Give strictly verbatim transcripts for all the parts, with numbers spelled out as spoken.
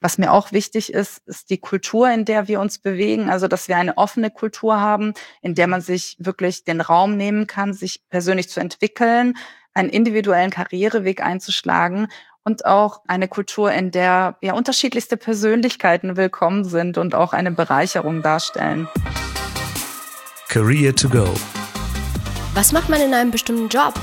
Was mir auch wichtig ist, ist die Kultur, in der wir uns bewegen. Also, dass wir eine offene Kultur haben, in der man sich wirklich den Raum nehmen kann, sich persönlich zu entwickeln, einen individuellen Karriereweg einzuschlagen und auch eine Kultur, in der ja unterschiedlichste Persönlichkeiten willkommen sind und auch eine Bereicherung darstellen. Career to go. Was macht man in einem bestimmten Job?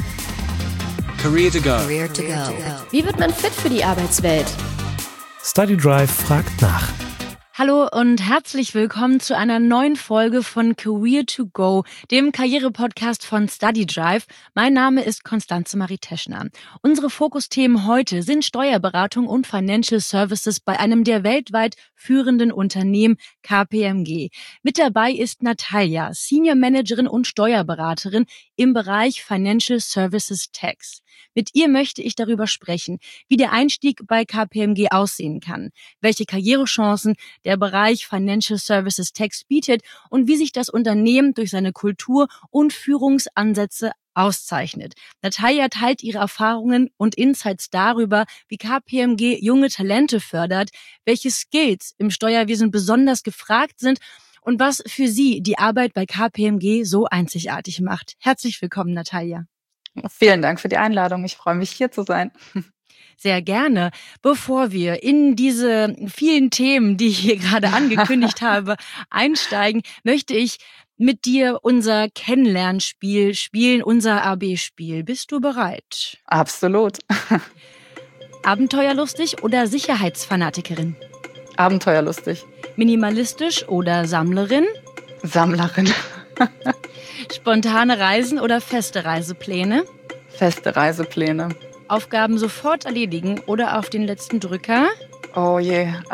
Career to go. Career to go. Wie wird man fit für die Arbeitswelt? StudyDrive fragt nach. Hallo und herzlich willkommen zu einer neuen Folge von Career to Go, dem Karriere-Podcast von StudyDrive. Mein Name ist Constanze Marie Teschner. Unsere Fokusthemen heute sind Steuerberatung und Financial Services bei einem der weltweit führenden Unternehmen K P M G. Mit dabei ist Natalia, Senior Managerin und Steuerberaterin im Bereich Financial Services Tax. Mit ihr möchte ich darüber sprechen, wie der Einstieg bei K P M G aussehen kann, welche Karrierechancen der Bereich Financial Services Tax bietet und wie sich das Unternehmen durch seine Kultur und Führungsansätze auszeichnet. Natalia teilt ihre Erfahrungen und Insights darüber, wie K P M G junge Talente fördert, welche Skills im Steuerwesen besonders gefragt sind und was für sie die Arbeit bei K P M G so einzigartig macht. Herzlich willkommen, Natalia. Vielen Dank für die Einladung. Ich freue mich, hier zu sein. Sehr gerne. Bevor wir in diese vielen Themen, die ich hier gerade angekündigt habe, einsteigen, möchte ich mit dir unser Kennenlernspiel spielen, unser A B-Spiel. Bist du bereit? Absolut. Abenteuerlustig oder Sicherheitsfanatikerin? Abenteuerlustig. Minimalistisch oder Sammlerin? Sammlerin. Spontane Reisen oder feste Reisepläne? Feste Reisepläne. Aufgaben sofort erledigen oder auf den letzten Drücker? Oh je, äh,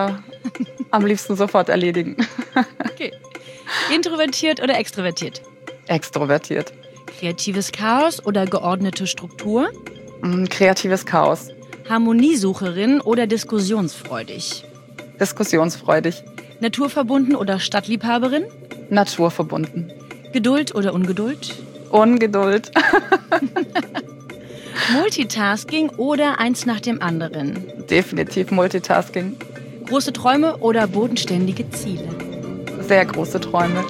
am liebsten sofort erledigen. Okay. Introvertiert oder extrovertiert? Extrovertiert. Kreatives Chaos oder geordnete Struktur? Mm, kreatives Chaos. Harmoniesucherin oder diskussionsfreudig? Diskussionsfreudig. Naturverbunden oder Stadtliebhaberin? Naturverbunden. Geduld oder Ungeduld? Ungeduld. Multitasking oder eins nach dem anderen? Definitiv Multitasking. Große Träume oder bodenständige Ziele? Sehr große Träume.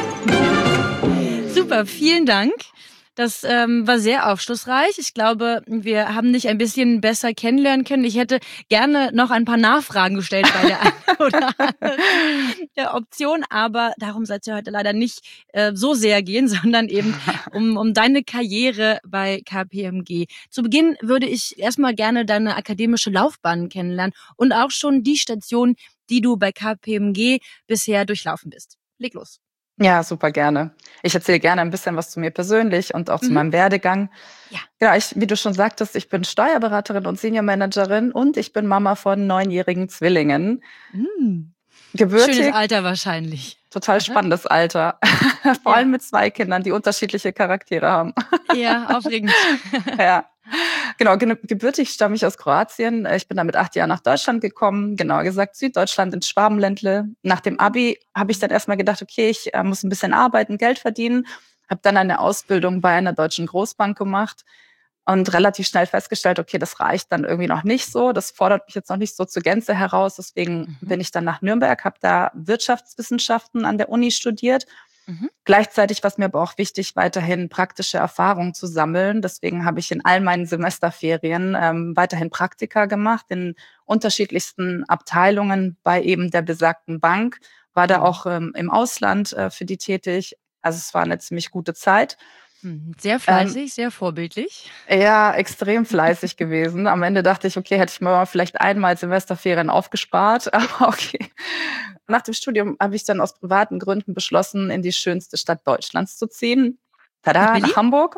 Super, vielen Dank. Das ähm, war sehr aufschlussreich. Ich glaube, wir haben dich ein bisschen besser kennenlernen können. Ich hätte gerne noch ein paar Nachfragen gestellt bei der einen oder anderen der Option, aber darum soll es ja heute leider nicht äh, so sehr gehen, sondern eben um, um deine Karriere bei K P M G. Zu Beginn würde ich erstmal gerne deine akademische Laufbahn kennenlernen und auch schon die Station, die du bei K P M G bisher durchlaufen bist. Leg los. Ja, super gerne. Ich erzähle gerne ein bisschen was zu mir persönlich und auch zu mhm. meinem Werdegang. Ja. Ja, ich, wie du schon sagtest, ich bin Steuerberaterin und Senior Managerin und ich bin Mama von neunjährigen Zwillingen. Mhm. Gebürtig. Schönes Alter wahrscheinlich. Total spannendes Alter. Vor Ja. allem mit zwei Kindern, die unterschiedliche Charaktere haben. Ja, aufregend. Ja. Genau, ge- gebürtig stamme ich aus Kroatien. Ich bin dann mit acht Jahren nach Deutschland gekommen, genauer gesagt Süddeutschland ins Schwabenländle. Nach dem Abi habe ich dann erstmal gedacht, okay, ich äh, muss ein bisschen arbeiten, Geld verdienen. Habe dann eine Ausbildung bei einer deutschen Großbank gemacht und relativ schnell festgestellt, okay, das reicht dann irgendwie noch nicht so. Das fordert mich jetzt noch nicht so zur Gänze heraus. Deswegen Mhm. bin ich dann nach Nürnberg, habe da Wirtschaftswissenschaften an der Uni studiert. Mhm. Gleichzeitig war es mir aber auch wichtig, weiterhin praktische Erfahrungen zu sammeln. Deswegen habe ich in all meinen Semesterferien ähm, weiterhin Praktika gemacht in unterschiedlichsten Abteilungen bei eben der besagten Bank. War da auch ähm, im Ausland äh, für die tätig. Also es war eine ziemlich gute Zeit. Mhm. Sehr fleißig, ähm, sehr vorbildlich. Ja, extrem fleißig gewesen. Am Ende dachte ich, okay, hätte ich mir vielleicht einmal Semesterferien aufgespart. Aber okay. Nach dem Studium habe ich dann aus privaten Gründen beschlossen, in die schönste Stadt Deutschlands zu ziehen. Tada, nach Hamburg.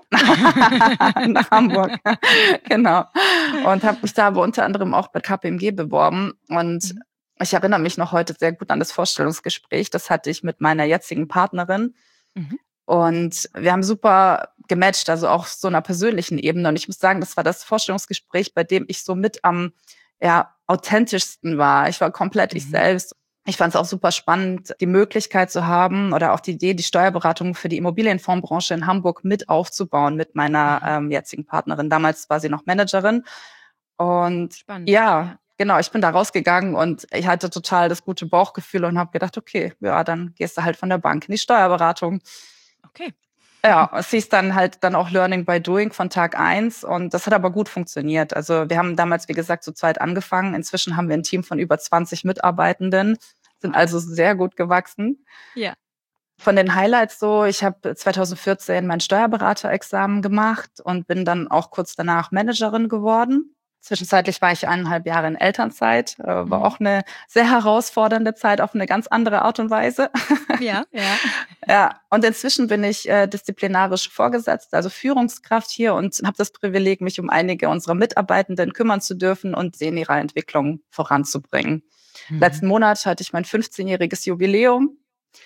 Nach Hamburg, genau. Und habe mich da aber unter anderem auch bei K P M G beworben. Und mhm. ich erinnere mich noch heute sehr gut an das Vorstellungsgespräch. Das hatte ich mit meiner jetzigen Partnerin. Mhm. Und wir haben super gematcht, also auch so einer persönlichen Ebene. Und ich muss sagen, das war das Vorstellungsgespräch, bei dem ich so mit am ja, authentischsten war. Ich war komplett mhm. ich selbst. Ich fand es auch super spannend, die Möglichkeit zu haben oder auch die Idee, die Steuerberatung für die Immobilienfondsbranche in Hamburg mit aufzubauen mit meiner ähm, jetzigen Partnerin. Damals war sie noch Managerin. Und Spannend, ja, ja, genau, ich bin da rausgegangen und ich hatte total das gute Bauchgefühl und habe gedacht, okay, ja, dann gehst du halt von der Bank in die Steuerberatung. Okay. Ja, es hieß dann halt dann auch Learning by Doing von Tag eins und das hat aber gut funktioniert. Also wir haben damals, wie gesagt, zu zweit angefangen. Inzwischen haben wir ein Team von über zwanzig Mitarbeitenden, sind also sehr gut gewachsen. Ja. Von den Highlights so, ich habe zwanzig vierzehn mein Steuerberaterexamen gemacht und bin dann auch kurz danach Managerin geworden. Zwischenzeitlich war ich eineinhalb Jahre in Elternzeit, äh, war Mhm. auch eine sehr herausfordernde Zeit auf eine ganz andere Art und Weise. Ja, ja. Ja, und inzwischen bin ich äh, disziplinarisch Vorgesetzte, also Führungskraft hier und habe das Privileg, mich um einige unserer Mitarbeitenden kümmern zu dürfen und sie in ihrer Entwicklung voranzubringen. Mhm. Letzten Monat hatte ich mein fünfzehnjähriges Jubiläum.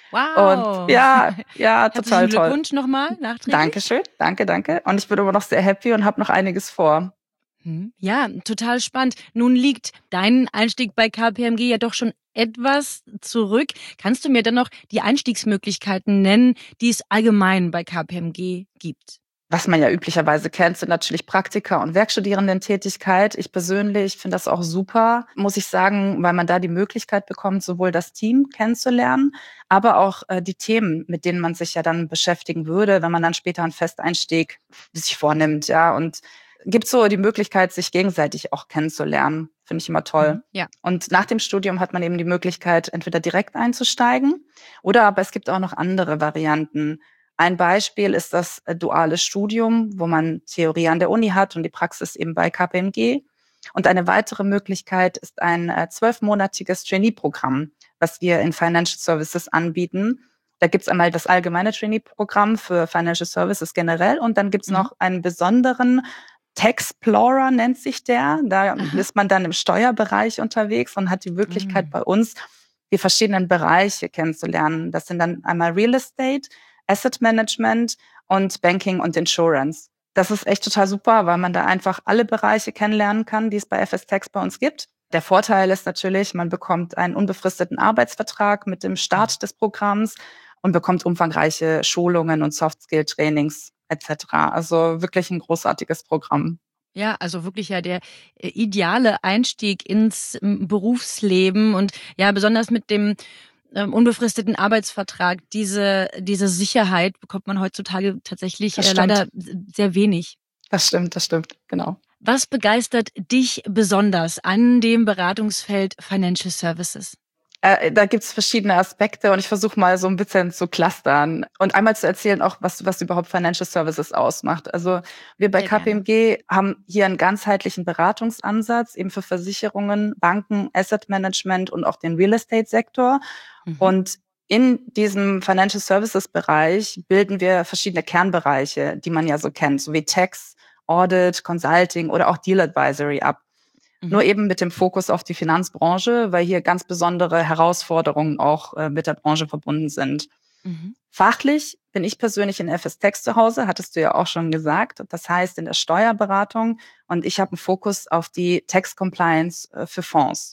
Wow. Und ja, ja, total Herzlichen toll. Glückwunsch nochmal nachträglich. Dankeschön, danke, danke. Und ich bin immer noch sehr happy und habe noch einiges vor. Hm, Ja, total spannend. Nun liegt dein Einstieg bei K P M G ja doch schon etwas zurück. Kannst du mir dann noch die Einstiegsmöglichkeiten nennen, die es allgemein bei K P M G gibt? Was man ja üblicherweise kennt, sind natürlich Praktika und Werkstudierendentätigkeit. Ich persönlich finde das auch super, muss ich sagen, weil man da die Möglichkeit bekommt, sowohl das Team kennenzulernen, aber auch äh, die Themen, mit denen man sich ja dann beschäftigen würde, wenn man dann später einen Festeinstieg sich vornimmt, ja, und gibt so die Möglichkeit, sich gegenseitig auch kennenzulernen. Finde ich immer toll. Mhm, ja. Und nach dem Studium hat man eben die Möglichkeit, entweder direkt einzusteigen oder aber es gibt auch noch andere Varianten. Ein Beispiel ist das äh, duale Studium, wo man Theorie an der Uni hat und die Praxis eben bei K P M G. Und eine weitere Möglichkeit ist ein äh, zwölfmonatiges Trainee-Programm, was wir in Financial Services anbieten. Da gibt's einmal das allgemeine Trainee-Programm für Financial Services generell und dann gibt's Mhm. noch einen besonderen Taxplorer nennt sich der. Da Aha. ist man dann im Steuerbereich unterwegs und hat die Möglichkeit Mhm. bei uns, die verschiedenen Bereiche kennenzulernen. Das sind dann einmal Real Estate, Asset Management und Banking und Insurance. Das ist echt total super, weil man da einfach alle Bereiche kennenlernen kann, die es bei F S Tax bei uns gibt. Der Vorteil ist natürlich, man bekommt einen unbefristeten Arbeitsvertrag mit dem Start des Programms und bekommt umfangreiche Schulungen und Soft-Skill-Trainings et cetera. Also wirklich ein großartiges Programm. Ja, also wirklich ja der äh, ideale Einstieg ins ähm, Berufsleben und ja, besonders mit dem ähm, unbefristeten Arbeitsvertrag, diese, diese Sicherheit bekommt man heutzutage tatsächlich Das äh, stimmt. leider s- sehr wenig. Das stimmt, das stimmt, genau. Was begeistert dich besonders an dem Beratungsfeld Financial Services? Äh, da gibt's verschiedene Aspekte und ich versuche mal so ein bisschen zu clustern und einmal zu erzählen auch, was was überhaupt Financial Services ausmacht. Also, wir bei Sehr K P M gerne. G haben hier einen ganzheitlichen Beratungsansatz eben für Versicherungen, Banken, Asset Management und auch den Real Estate Sektor. Mhm. Und in diesem Financial Services Bereich bilden wir verschiedene Kernbereiche, die man ja so kennt, so wie Tax, Audit, Consulting oder auch Deal Advisory ab. Nur Mhm. eben mit dem Fokus auf die Finanzbranche, weil hier ganz besondere Herausforderungen auch äh, mit der Branche verbunden sind. Mhm. Fachlich bin ich persönlich in F S Tax zu Hause, hattest du ja auch schon gesagt. Das heißt in der Steuerberatung und ich habe einen Fokus auf die Tax Compliance äh, für Fonds.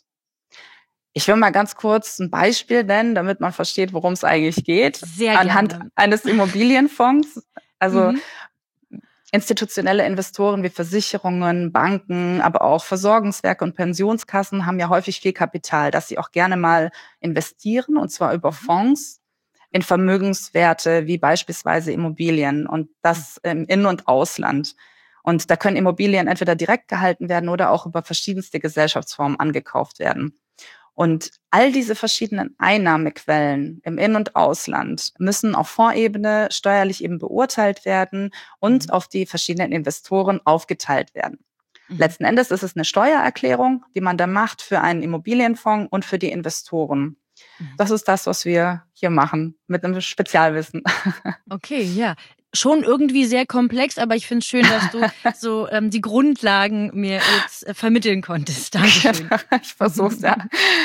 Ich will mal ganz kurz ein Beispiel nennen, damit man versteht, worum es eigentlich geht. Sehr Anhand gerne. eines Immobilienfonds. Also Mhm. institutionelle Investoren wie Versicherungen, Banken, aber auch Versorgungswerke und Pensionskassen haben ja häufig viel Kapital, das sie auch gerne mal investieren, und zwar über Fonds in Vermögenswerte wie beispielsweise Immobilien und das im In- und Ausland. Und da können Immobilien entweder direkt gehalten werden oder auch über verschiedenste Gesellschaftsformen angekauft werden. Und all diese verschiedenen Einnahmequellen im In- und Ausland müssen auf Fondsebene steuerlich eben beurteilt werden und Mhm. auf die verschiedenen Investoren aufgeteilt werden. Mhm. Letzten Endes ist es eine Steuererklärung, die man da macht für einen Immobilienfonds und für die Investoren. Mhm. Das ist das, was wir hier machen, mit einem Spezialwissen. Okay, ja. Schon irgendwie sehr komplex, aber ich finde es schön, dass du so ähm, die Grundlagen mir jetzt äh, vermitteln konntest. Dankeschön. Ich versuch's, ja.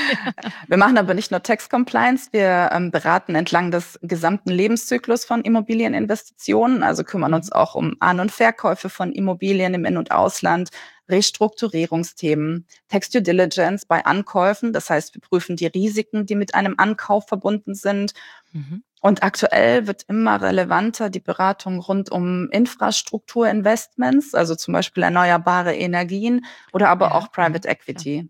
Wir machen aber nicht nur Tax Compliance, wir ähm, beraten entlang des gesamten Lebenszyklus von Immobilieninvestitionen, also kümmern uns auch um An- und Verkäufe von Immobilien im In- und Ausland, Restrukturierungsthemen, Tax Due Diligence bei Ankäufen, das heißt, wir prüfen die Risiken, die mit einem Ankauf verbunden sind. Mhm. Und aktuell wird immer relevanter die Beratung rund um Infrastrukturinvestments, also zum Beispiel erneuerbare Energien oder aber Ja, auch Private ja, Equity.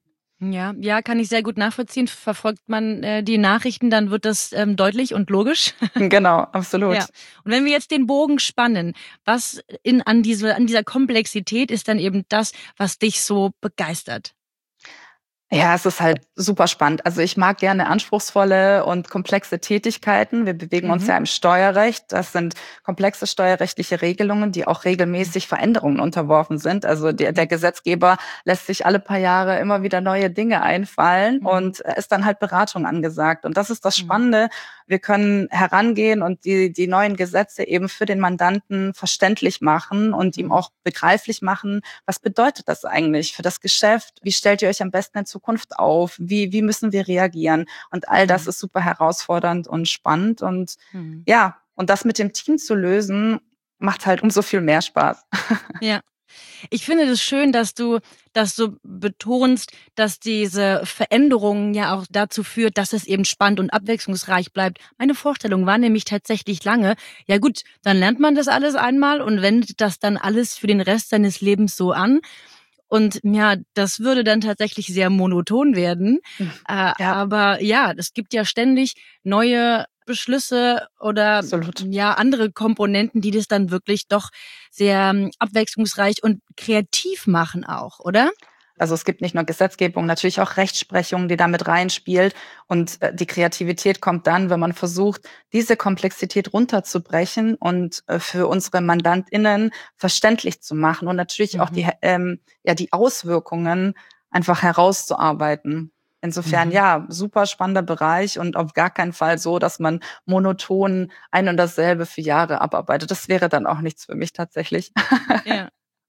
Ja, ja, kann ich sehr gut nachvollziehen. Verfolgt man äh, die Nachrichten, dann wird das ähm, deutlich und logisch. Genau, absolut. Ja. Und wenn wir jetzt den Bogen spannen, was in an diese an dieser Komplexität ist dann eben das, was dich so begeistert? Ja, es ist halt super spannend. Also ich mag gerne anspruchsvolle und komplexe Tätigkeiten. Wir bewegen uns Mhm. ja im Steuerrecht. Das sind komplexe steuerrechtliche Regelungen, die auch regelmäßig Veränderungen unterworfen sind. Also der, der Gesetzgeber lässt sich alle paar Jahre immer wieder neue Dinge einfallen Mhm. und es ist dann halt Beratung angesagt. Und das ist das Mhm. Spannende. Wir können herangehen und die, die neuen Gesetze eben für den Mandanten verständlich machen und ihm Mhm. auch begreiflich machen, was bedeutet das eigentlich für das Geschäft? Wie stellt ihr euch am besten in Zukunft auf? Wie, wie müssen wir reagieren? Und all das Mhm. ist super herausfordernd und spannend. Und Mhm. ja, und das mit dem Team zu lösen, macht halt umso viel mehr Spaß. Ja. Ich finde das schön, dass du das so betonst, dass diese Veränderung ja auch dazu führt, dass es eben spannend und abwechslungsreich bleibt. Meine Vorstellung war nämlich tatsächlich lange, ja gut, dann lernt man das alles einmal und wendet das dann alles für den Rest seines Lebens so an. Und ja, das würde dann tatsächlich sehr monoton werden. Äh, Ja, aber ja, es gibt ja ständig neue Beschlüsse oder absolut. ja andere Komponenten, die das dann wirklich doch sehr ähm, abwechslungsreich und kreativ machen auch, oder? Also es gibt nicht nur Gesetzgebung, natürlich auch Rechtsprechung, die da mit reinspielt. Und äh, die Kreativität kommt dann, wenn man versucht, diese Komplexität runterzubrechen und äh, für unsere MandantInnen verständlich zu machen und natürlich auch die, Mhm. ähm, ja, die Auswirkungen einfach herauszuarbeiten. Insofern, Mhm. ja, super spannender Bereich und auf gar keinen Fall so, dass man monoton ein und dasselbe für Jahre abarbeitet. Das wäre dann auch nichts für mich tatsächlich. Ja.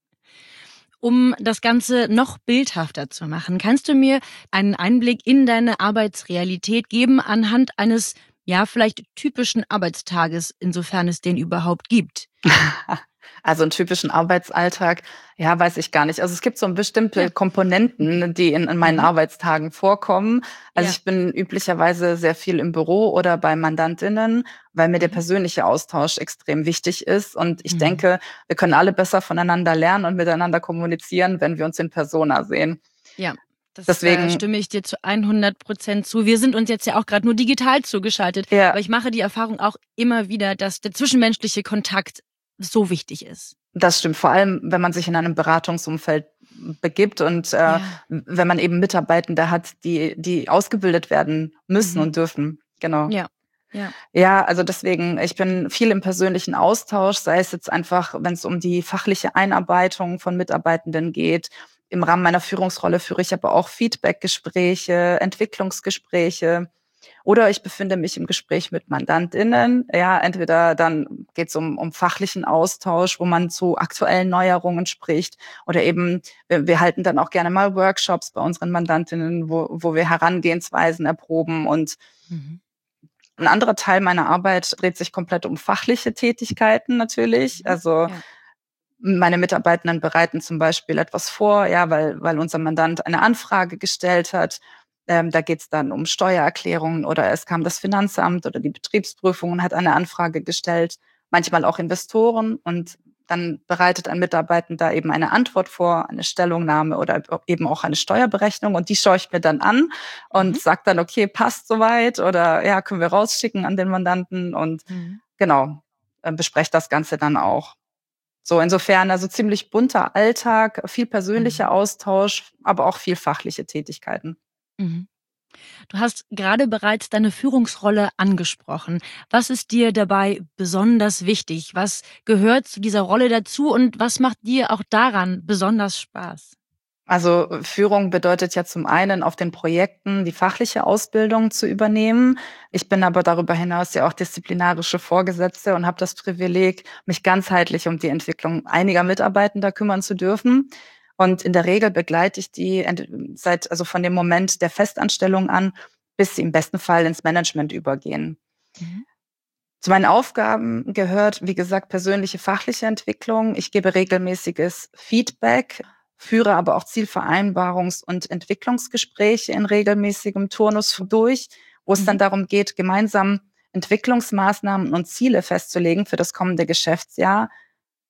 Um das Ganze noch bildhafter zu machen, kannst du mir einen Einblick in deine Arbeitsrealität geben anhand eines, ja, vielleicht typischen Arbeitstages, insofern es den überhaupt gibt? Also 'n typischen Arbeitsalltag, ja, weiß ich gar nicht. Also, es gibt so Ja. bestimmte Komponenten, die in in meinen Mhm. Arbeitstagen vorkommen. Also, Ja. ich bin üblicherweise sehr viel im Büro oder bei Mandantinnen, weil mir der Mhm. persönliche Austausch extrem wichtig ist. Und ich Mhm. denke, wir können alle besser voneinander lernen und miteinander kommunizieren, wenn wir uns in Persona sehen. Ja, das, äh, Deswegen stimme ich dir zu hundert Prozent zu. Wir sind uns jetzt ja auch gerade nur digital zugeschaltet, ja. aber ich mache die Erfahrung auch immer wieder, dass der zwischenmenschliche Kontakt so wichtig ist. Das stimmt, vor allem, wenn man sich in einem Beratungsumfeld begibt und, äh, Ja. wenn man eben Mitarbeitende hat, die die ausgebildet werden müssen Mhm. und dürfen. Genau. Ja. Ja. Ja, also deswegen, ich bin viel im persönlichen Austausch, sei es jetzt einfach, wenn es um die fachliche Einarbeitung von Mitarbeitenden geht. Im Rahmen meiner Führungsrolle führe ich aber auch Feedbackgespräche, Entwicklungsgespräche. Oder ich befinde mich im Gespräch mit MandantInnen. Ja, entweder dann geht es um, um fachlichen Austausch, wo man zu aktuellen Neuerungen spricht. Oder eben, wir, wir halten dann auch gerne mal Workshops bei unseren MandantInnen, wo, wo wir Herangehensweisen erproben. Und Mhm. ein anderer Teil meiner Arbeit dreht sich komplett um fachliche Tätigkeiten natürlich. Mhm. Also Ja. meine Mitarbeitenden bereiten zum Beispiel etwas vor, ja, weil, weil unser Mandant eine Anfrage gestellt hat. Ähm, da geht es dann um Steuererklärungen oder es kam das Finanzamt oder die Betriebsprüfung und hat eine Anfrage gestellt, manchmal auch Investoren. Und dann bereitet ein Mitarbeitender eben eine Antwort vor, eine Stellungnahme oder eben auch eine Steuerberechnung. Und die schaue ich mir dann an und Mhm. sage dann, okay, passt soweit oder ja, können wir rausschicken an den Mandanten und Mhm. genau, äh, bespreche das Ganze dann auch. So, insofern also ziemlich bunter Alltag, viel persönlicher Mhm. Austausch, aber auch viel fachliche Tätigkeiten. Mhm. Du hast gerade bereits deine Führungsrolle angesprochen. Was ist dir dabei besonders wichtig? Was gehört zu dieser Rolle dazu und was macht dir auch daran besonders Spaß? Also Führung bedeutet ja zum einen auf den Projekten die fachliche Ausbildung zu übernehmen. Ich bin aber darüber hinaus ja auch disziplinarische Vorgesetzte und habe das Privileg, mich ganzheitlich um die Entwicklung einiger Mitarbeitender kümmern zu dürfen. Und in der Regel begleite ich die ent- seit, also von dem Moment der Festanstellung an, bis sie im besten Fall ins Management übergehen. Mhm. Zu meinen Aufgaben gehört, wie gesagt, persönliche fachliche Entwicklung. Ich gebe regelmäßiges Feedback, führe aber auch Zielvereinbarungs- und Entwicklungsgespräche in regelmäßigem Turnus durch, wo es dann Mhm. darum geht, gemeinsam Entwicklungsmaßnahmen und Ziele festzulegen für das kommende Geschäftsjahr.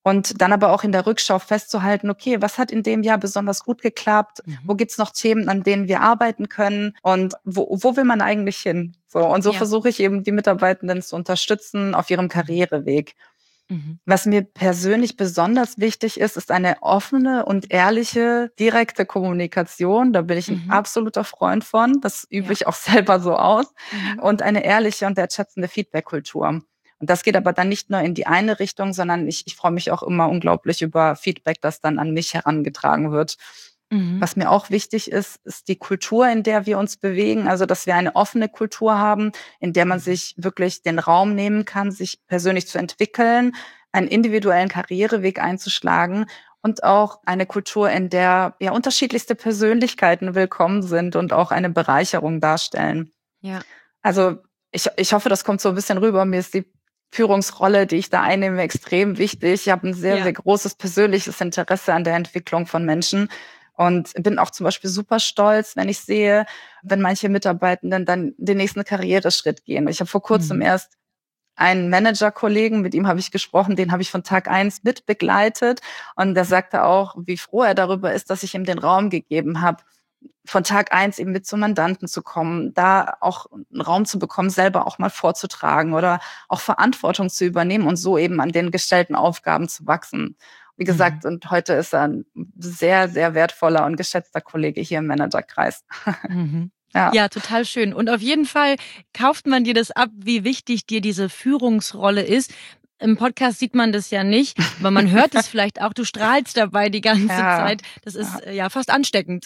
Und dann aber auch in der Rückschau festzuhalten, okay, was hat in dem Jahr besonders gut geklappt? Mhm. Wo gibt's noch Themen, an denen wir arbeiten können? Und wo, wo will man eigentlich hin? So, und so ja. versuche ich eben, die Mitarbeitenden zu unterstützen auf ihrem Karriereweg. Mhm. Was mir persönlich besonders wichtig ist, ist eine offene und ehrliche, direkte Kommunikation. Da bin ich ein mhm. absoluter Freund von. Das übe ja. ich auch selber so aus. Mhm. Und eine ehrliche und wertschätzende Feedback-Kultur. Und das geht aber dann nicht nur in die eine Richtung, sondern ich, ich freue mich auch immer unglaublich über Feedback, das dann an mich herangetragen wird. Mhm. Was mir auch wichtig ist, ist die Kultur, in der wir uns bewegen. Also, dass wir eine offene Kultur haben, in der man sich wirklich den Raum nehmen kann, sich persönlich zu entwickeln, einen individuellen Karriereweg einzuschlagen und auch eine Kultur, in der ja unterschiedlichste Persönlichkeiten willkommen sind und auch eine Bereicherung darstellen. Ja. Also, ich, ich hoffe, das kommt so ein bisschen rüber. Mir ist die Führungsrolle, die ich da einnehme, extrem wichtig. Ich habe ein sehr, ja. sehr großes persönliches Interesse an der Entwicklung von Menschen. Und bin auch zum Beispiel super stolz, wenn ich sehe, wenn manche Mitarbeitenden dann den nächsten Karriereschritt gehen. Ich habe vor kurzem mhm. erst einen Manager-Kollegen, mit ihm habe ich gesprochen, den habe ich von Tag eins mit begleitet. Und der sagte auch, wie froh er darüber ist, dass ich ihm den Raum gegeben habe, von Tag eins eben mit zum Mandanten zu kommen, da auch einen Raum zu bekommen, selber auch mal vorzutragen oder auch Verantwortung zu übernehmen und so eben an den gestellten Aufgaben zu wachsen. Wie gesagt, mhm. und heute ist er ein sehr, sehr wertvoller und geschätzter Kollege hier im Managerkreis. Mhm. Ja. ja, total schön. Und auf jeden Fall kauft man dir das ab, wie wichtig dir diese Führungsrolle ist. Im Podcast sieht man das ja nicht, aber man hört es vielleicht auch. Du strahlst dabei die ganze ja. Zeit. Das ist ja, ja fast ansteckend.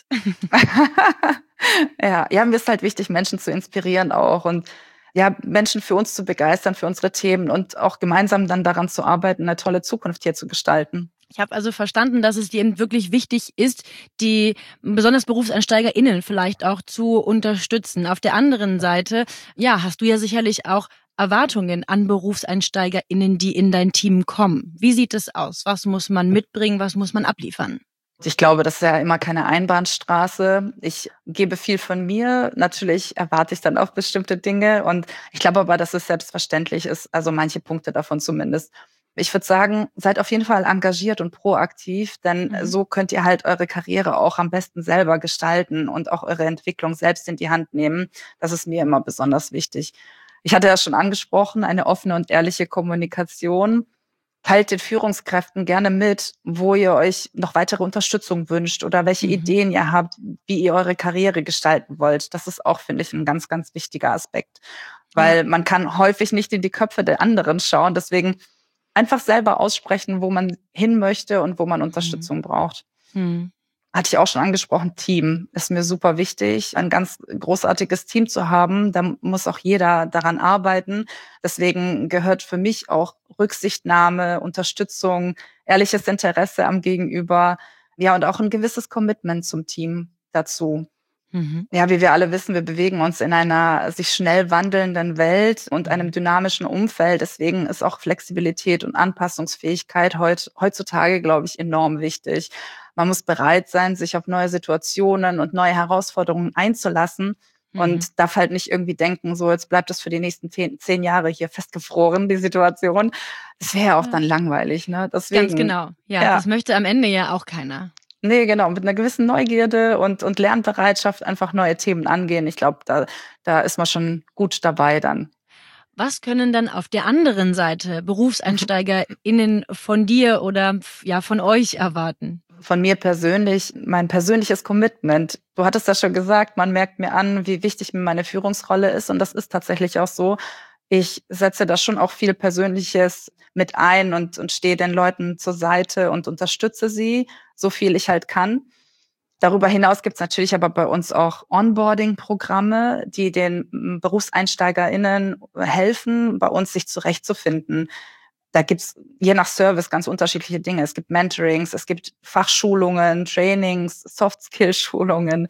ja, ja, mir ist halt wichtig, Menschen zu inspirieren auch und ja, Menschen für uns zu begeistern, für unsere Themen und auch gemeinsam dann daran zu arbeiten, eine tolle Zukunft hier zu gestalten. Ich habe also verstanden, dass es dir eben wirklich wichtig ist, die besonders BerufseinsteigerInnen vielleicht auch zu unterstützen. Auf der anderen Seite, ja, hast du ja sicherlich auch Erwartungen an BerufseinsteigerInnen, die in dein Team kommen. Wie sieht es aus? Was muss man mitbringen? Was muss man abliefern? Ich glaube, das ist ja immer keine Einbahnstraße. Ich gebe viel von mir. Natürlich erwarte ich dann auch bestimmte Dinge. Und ich glaube aber, dass es selbstverständlich ist, also manche Punkte davon zumindest. Ich würde sagen, seid auf jeden Fall engagiert und proaktiv, denn mhm. so könnt ihr halt eure Karriere auch am besten selber gestalten und auch eure Entwicklung selbst in die Hand nehmen. Das ist mir immer besonders wichtig. Ich hatte ja schon angesprochen, eine offene und ehrliche Kommunikation. Teilt den Führungskräften gerne mit, wo ihr euch noch weitere Unterstützung wünscht oder welche mhm. Ideen ihr habt, wie ihr eure Karriere gestalten wollt. Das ist auch, finde ich, ein ganz, ganz wichtiger Aspekt. Weil ja. man kann häufig nicht in die Köpfe der anderen schauen. Deswegen einfach selber aussprechen, wo man hin möchte und wo man Unterstützung mhm. braucht. Mhm. Hatte ich auch schon angesprochen, Team ist mir super wichtig, ein ganz großartiges Team zu haben. Da muss auch jeder daran arbeiten. Deswegen gehört für mich auch Rücksichtnahme, Unterstützung, ehrliches Interesse am Gegenüber, ja, und auch ein gewisses Commitment zum Team dazu. Mhm. Ja, wie wir alle wissen, wir bewegen uns in einer sich schnell wandelnden Welt und einem dynamischen Umfeld. Deswegen ist auch Flexibilität und Anpassungsfähigkeit heut, heutzutage, glaube ich, enorm wichtig. Man muss bereit sein, sich auf neue Situationen und neue Herausforderungen einzulassen mhm. und darf halt nicht irgendwie denken, so jetzt bleibt das für die nächsten zehn, zehn Jahre hier festgefroren, die Situation. Das wäre ja auch dann langweilig, ne? Deswegen, ganz genau. Ja, ja, das möchte am Ende ja auch keiner. Nee, genau, mit einer gewissen Neugierde und, und Lernbereitschaft einfach neue Themen angehen. Ich glaube, da, da ist man schon gut dabei dann. Was können dann auf der anderen Seite BerufseinsteigerInnen von dir oder ja von euch erwarten? Von mir persönlich, mein persönliches Commitment. Du hattest das schon gesagt, man merkt mir an, wie wichtig mir meine Führungsrolle ist. Und das ist tatsächlich auch so. Ich setze da schon auch viel Persönliches mit ein und, und stehe den Leuten zur Seite und unterstütze sie, so viel ich halt kann. Darüber hinaus gibt's natürlich aber bei uns auch Onboarding-Programme, die den BerufseinsteigerInnen helfen, bei uns sich zurechtzufinden. Da gibt's je nach Service ganz unterschiedliche Dinge. Es gibt Mentorings, es gibt Fachschulungen, Trainings, Soft-Skill-Schulungen,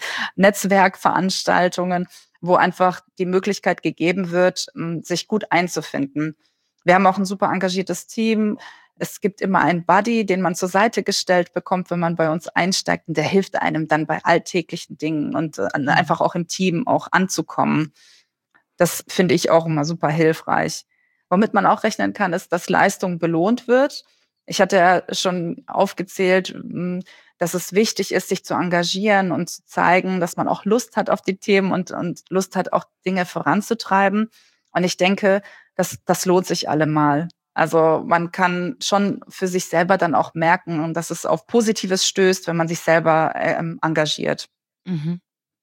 Netzwerkveranstaltungen, wo einfach die Möglichkeit gegeben wird, sich gut einzufinden. Wir haben auch ein super engagiertes Team. Es gibt immer einen Buddy, den man zur Seite gestellt bekommt, wenn man bei uns einsteigt. Und der hilft einem dann bei alltäglichen Dingen und einfach auch im Team auch anzukommen. Das finde ich auch immer super hilfreich. Womit man auch rechnen kann, ist, dass Leistung belohnt wird. Ich hatte ja schon aufgezählt, dass es wichtig ist, sich zu engagieren und zu zeigen, dass man auch Lust hat auf die Themen und, und Lust hat, auch Dinge voranzutreiben. Und ich denke, das, das lohnt sich allemal. Also man kann schon für sich selber dann auch merken, dass es auf Positives stößt, wenn man sich selber ähm, engagiert. Mhm.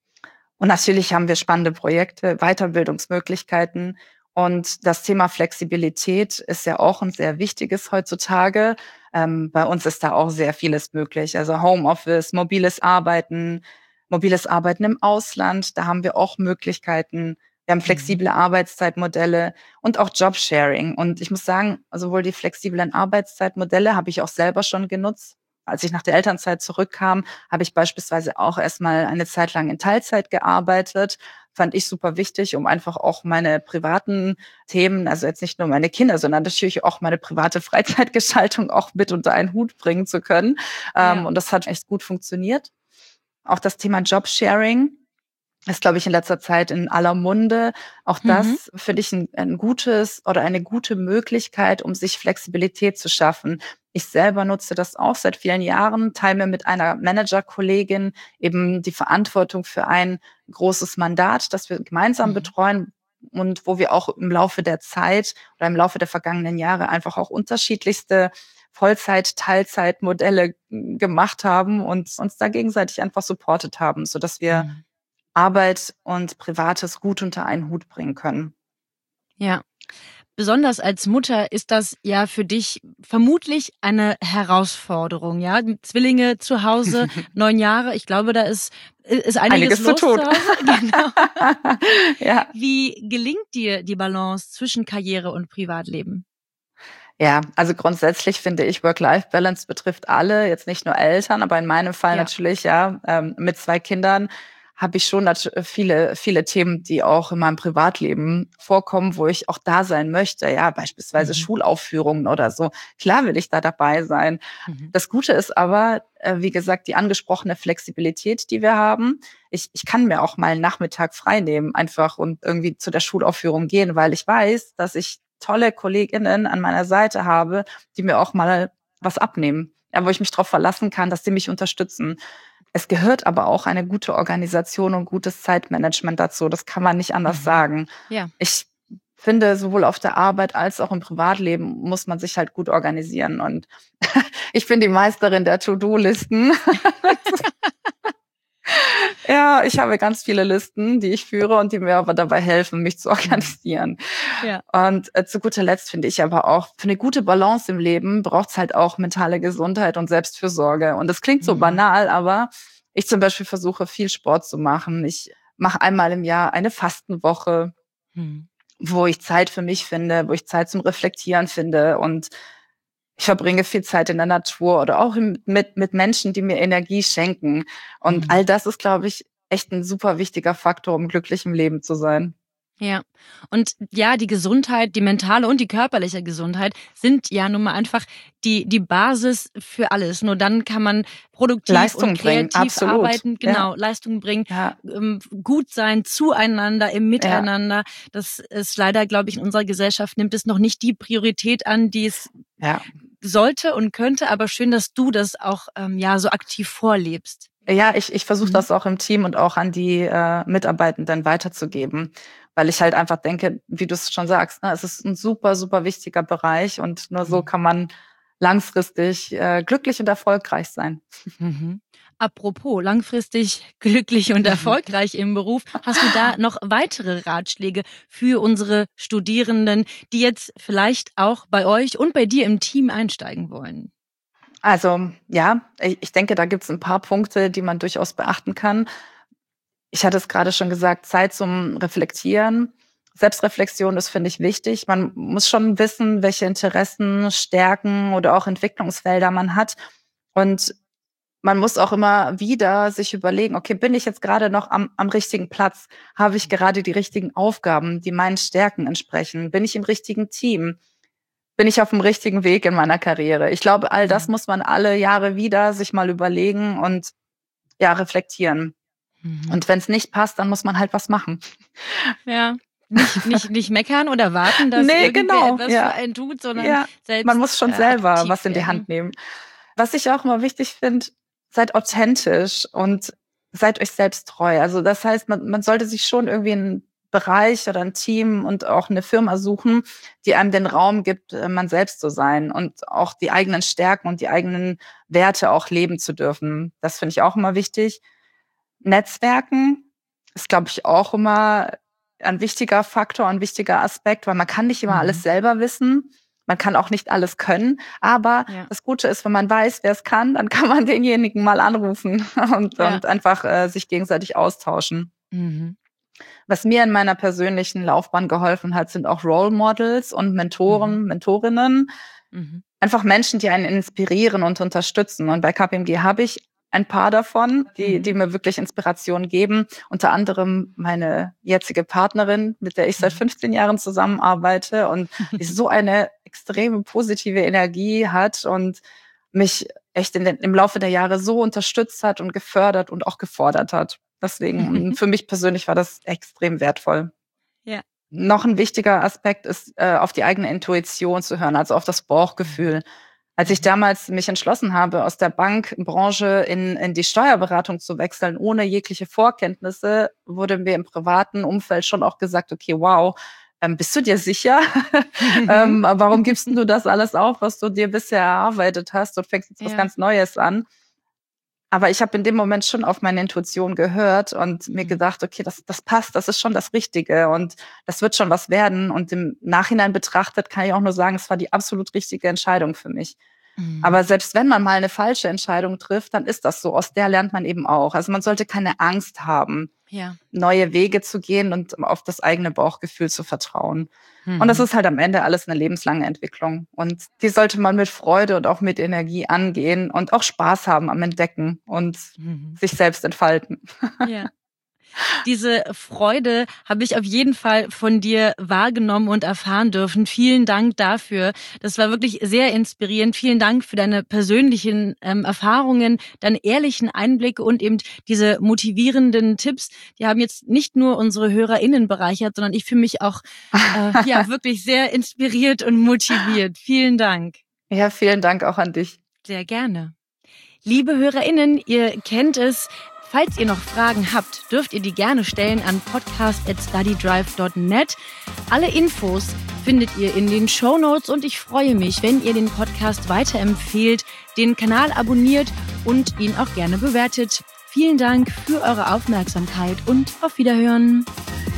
Und natürlich haben wir spannende Projekte, Weiterbildungsmöglichkeiten. Und das Thema Flexibilität ist ja auch ein sehr wichtiges heutzutage. Ähm, bei uns ist da auch sehr vieles möglich. Also Homeoffice, mobiles Arbeiten, mobiles Arbeiten im Ausland, da haben wir auch Möglichkeiten. Wir haben flexible mhm. Arbeitszeitmodelle und auch Jobsharing. Und ich muss sagen, sowohl die flexiblen Arbeitszeitmodelle habe ich auch selber schon genutzt. Als ich nach der Elternzeit zurückkam, habe ich beispielsweise auch erstmal eine Zeit lang in Teilzeit gearbeitet. Fand ich super wichtig, um einfach auch meine privaten Themen, also jetzt nicht nur meine Kinder, sondern natürlich auch meine private Freizeitgestaltung auch mit unter einen Hut bringen zu können. Ja. Ähm, und das hat echt gut funktioniert. Auch das Thema Jobsharing ist, glaube ich, in letzter Zeit in aller Munde. Auch das mhm. finde ich ein, ein gutes oder eine gute Möglichkeit, um sich Flexibilität zu schaffen. Ich selber nutze das auch seit vielen Jahren, teile mir mit einer Managerkollegin eben die Verantwortung für ein großes Mandat, das wir gemeinsam mhm. betreuen und wo wir auch im Laufe der Zeit oder im Laufe der vergangenen Jahre einfach auch unterschiedlichste Vollzeit-, Teilzeitmodelle gemacht haben und uns da gegenseitig einfach supportet haben, sodass wir mhm. Arbeit und Privates gut unter einen Hut bringen können. Ja. Besonders als Mutter ist das ja für dich vermutlich eine Herausforderung, ja? Zwillinge zu Hause, neun Jahre, ich glaube, da ist, ist einiges, einiges los zu tun. Zu Hause. Genau. Ja. Wie gelingt dir die Balance zwischen Karriere und Privatleben? Ja, also grundsätzlich finde ich, Work-Life-Balance betrifft alle, jetzt nicht nur Eltern, aber in meinem Fall ja. natürlich, ja, ähm, mit zwei Kindern habe ich schon viele, viele Themen, die auch in meinem Privatleben vorkommen, wo ich auch da sein möchte. Ja, beispielsweise mhm. Schulaufführungen oder so. Klar will ich da dabei sein. Mhm. Das Gute ist aber, wie gesagt, die angesprochene Flexibilität, die wir haben. Ich, ich kann mir auch mal einen Nachmittag frei nehmen, einfach und irgendwie zu der Schulaufführung gehen, weil ich weiß, dass ich tolle KollegInnen an meiner Seite habe, die mir auch mal was abnehmen. Ja, wo ich mich darauf verlassen kann, dass die mich unterstützen. Es gehört aber auch eine gute Organisation und gutes Zeitmanagement dazu. Das kann man nicht anders mhm. sagen. Ja. Ich finde, sowohl auf der Arbeit als auch im Privatleben muss man sich halt gut organisieren. Und ich bin die Meisterin der To-Do-Listen. Ja, ich habe ganz viele Listen, die ich führe und die mir aber dabei helfen, mich zu organisieren. Ja. Und äh, zu guter Letzt finde ich aber auch, für eine gute Balance im Leben braucht es halt auch mentale Gesundheit und Selbstfürsorge. Und das klingt so mhm. banal, aber ich zum Beispiel versuche, viel Sport zu machen. Ich mache einmal im Jahr eine Fastenwoche, mhm. wo ich Zeit für mich finde, wo ich Zeit zum Reflektieren finde und ich verbringe viel Zeit in der Natur oder auch mit, mit Menschen, die mir Energie schenken. Und mhm. all das ist, glaube ich, echt ein super wichtiger Faktor, um glücklich im Leben zu sein. Ja, und ja, die Gesundheit, die mentale und die körperliche Gesundheit sind ja nun mal einfach die die Basis für alles. Nur dann kann man produktiv Leistung und kreativ bringen, arbeiten, genau, ja. Leistung bringen, ja. ähm, gut sein zueinander, im Miteinander. Ja. Das ist leider, glaube ich, in unserer Gesellschaft nimmt es noch nicht die Priorität an, die es ja. sollte und könnte. Aber schön, dass du das auch ähm, ja so aktiv vorlebst. Ja, ich ich versuche mhm. das auch im Team und auch an die äh, Mitarbeitenden weiterzugeben. Weil ich halt einfach denke, wie du es schon sagst, ne, es ist ein super, super wichtiger Bereich und nur so kann man langfristig äh, glücklich und erfolgreich sein. Mhm. Apropos langfristig glücklich und erfolgreich im Beruf, hast du da noch weitere Ratschläge für unsere Studierenden, die jetzt vielleicht auch bei euch und bei dir im Team einsteigen wollen? Also ja, ich denke, da gibt es ein paar Punkte, die man durchaus beachten kann. Ich hatte es gerade schon gesagt, Zeit zum Reflektieren. Selbstreflexion, das finde ich wichtig. Man muss schon wissen, welche Interessen, Stärken oder auch Entwicklungsfelder man hat. Und man muss auch immer wieder sich überlegen, okay, bin ich jetzt gerade noch am, am richtigen Platz? Habe ich gerade die richtigen Aufgaben, die meinen Stärken entsprechen? Bin ich im richtigen Team? Bin ich auf dem richtigen Weg in meiner Karriere? Ich glaube, all das muss man alle Jahre wieder sich mal überlegen und ja, reflektieren. Und wenn es nicht passt, dann muss man halt was machen. Ja, Nicht, nicht, nicht meckern oder warten, dass nee, irgendwer genau. etwas ja. für einen tut, sondern ja. selbst Man muss schon äh, selber was in die werden. Hand nehmen. Was ich auch immer wichtig finde, seid authentisch und seid euch selbst treu. Also das heißt, man, man sollte sich schon irgendwie einen Bereich oder ein Team und auch eine Firma suchen, die einem den Raum gibt, man selbst zu sein und auch die eigenen Stärken und die eigenen Werte auch leben zu dürfen. Das finde ich auch immer wichtig. Netzwerken ist, glaube ich, auch immer ein wichtiger Faktor, ein wichtiger Aspekt, weil man kann nicht immer mhm. alles selber wissen. Man kann auch nicht alles können. Aber ja. das Gute ist, wenn man weiß, wer es kann, dann kann man denjenigen mal anrufen und, ja. und einfach äh, sich gegenseitig austauschen. Mhm. Was mir in meiner persönlichen Laufbahn geholfen hat, sind auch Role Models und Mentoren, mhm. Mentorinnen. Mhm. Einfach Menschen, die einen inspirieren und unterstützen. Und bei K P M G habe ich ein paar davon, die, die mir wirklich Inspiration geben. Unter anderem meine jetzige Partnerin, mit der ich seit fünfzehn Jahren zusammenarbeite und die so eine extreme positive Energie hat und mich echt in den, im Laufe der Jahre so unterstützt hat und gefördert und auch gefordert hat. Deswegen, für mich persönlich war das extrem wertvoll. Ja. Noch ein wichtiger Aspekt ist, äh, auf die eigene Intuition zu hören, also auf das Bauchgefühl. Als ich damals mich entschlossen habe, aus der Bankbranche in, in die Steuerberatung zu wechseln, ohne jegliche Vorkenntnisse, wurde mir im privaten Umfeld schon auch gesagt, okay, wow, ähm, bist du dir sicher? ähm, warum gibst du das alles auf, was du dir bisher erarbeitet hast und fängst jetzt ja. was ganz Neues an? Aber ich habe in dem Moment schon auf meine Intuition gehört und mir gedacht, okay, das, das passt, das ist schon das Richtige und das wird schon was werden. Und im Nachhinein betrachtet kann ich auch nur sagen, es war die absolut richtige Entscheidung für mich. Mhm. Aber selbst wenn man mal eine falsche Entscheidung trifft, dann ist das so. Aus der lernt man eben auch. Also man sollte keine Angst haben, ja. neue Wege zu gehen und auf das eigene Bauchgefühl zu vertrauen. Mhm. Und das ist halt am Ende alles eine lebenslange Entwicklung. Und die sollte man mit Freude und auch mit Energie angehen und auch Spaß haben am Entdecken und mhm. sich selbst entfalten. Ja. Diese Freude habe ich auf jeden Fall von dir wahrgenommen und erfahren dürfen. Vielen Dank dafür. Das war wirklich sehr inspirierend. Vielen Dank für deine persönlichen ähm, Erfahrungen, deine ehrlichen Einblicke und eben diese motivierenden Tipps. Die haben jetzt nicht nur unsere HörerInnen bereichert, sondern ich fühle mich auch äh, ja wirklich sehr inspiriert und motiviert. Vielen Dank. Ja, vielen Dank auch an dich. Sehr gerne. Liebe HörerInnen, ihr kennt es. Falls ihr noch Fragen habt, dürft ihr die gerne stellen an podcast at studydrive dot net. Alle Infos findet ihr in den Shownotes und ich freue mich, wenn ihr den Podcast weiterempfehlt, den Kanal abonniert und ihn auch gerne bewertet. Vielen Dank für eure Aufmerksamkeit und auf Wiederhören.